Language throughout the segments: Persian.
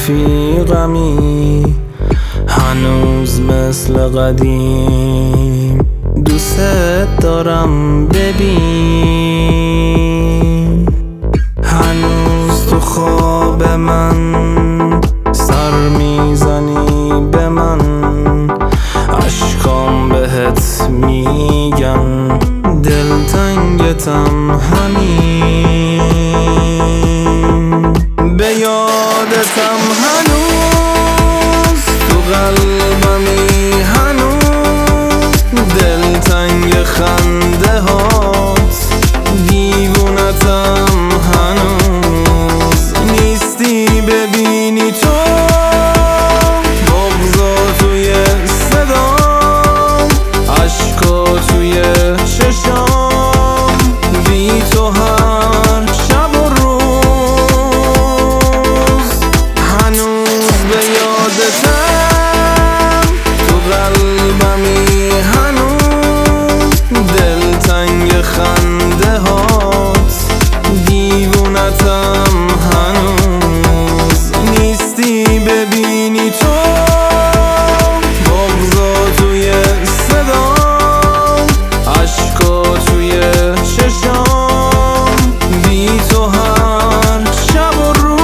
رفیقمی، هنوز مثل قدیم دوست دارم ببین. هنوز تو خواب من سر میزنی به من، اشکام بهت میگن دلتنگتم همین. به یادتم هنوز تو قلبمی، هنوز دلتنگ خنده هات، دیوونتم هنوز نیستی ببینی تو، بغضا توی صدام، عشقا توی چشام، بی تو هر شب و روز. هنوز به یادتم تو قلبمی، هنوز دلتنگ خنده هات، دیوونتم هنوز نیستی ببینی تو، بغضا توی صدام، عشقا توی چشام، بی تو هر شب و روز.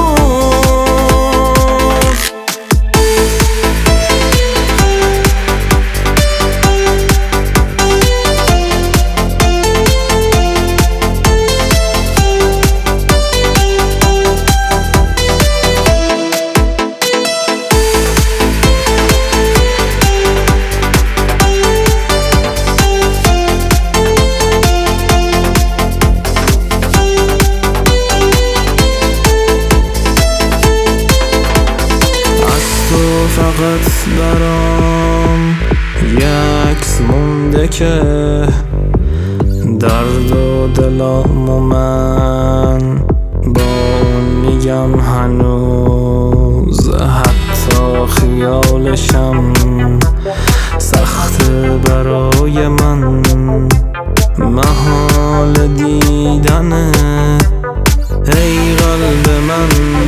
فقط برام یه عکس مونده که درد و دلامو من با اون میگم هنوز، حتی خیالشم سخته برای من، محال دیدنه ای قلب من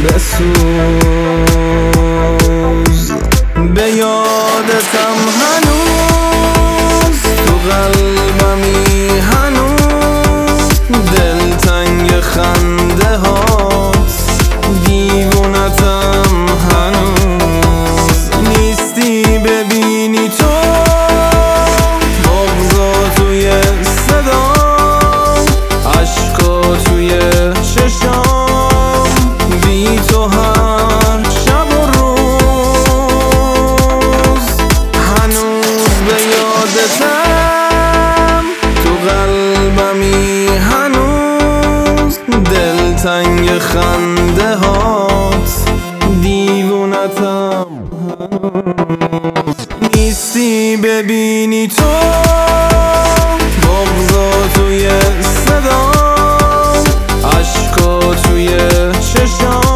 بسوز. به یادتم هنوز تو قلبمی، هنوز دلتنگ خنده هات، دیوونتم هنوز نیستی ببینی تو، بغضا توی صدام، عشقا توی چشام، بی تو هر شب و روز. هنوز به یادتم تو قلبمی، هنوز دلتنگ خنده هات، دیوونتم هنوز نیستی ببینی تو، بغضا توی صدام، عشقا توی چشام،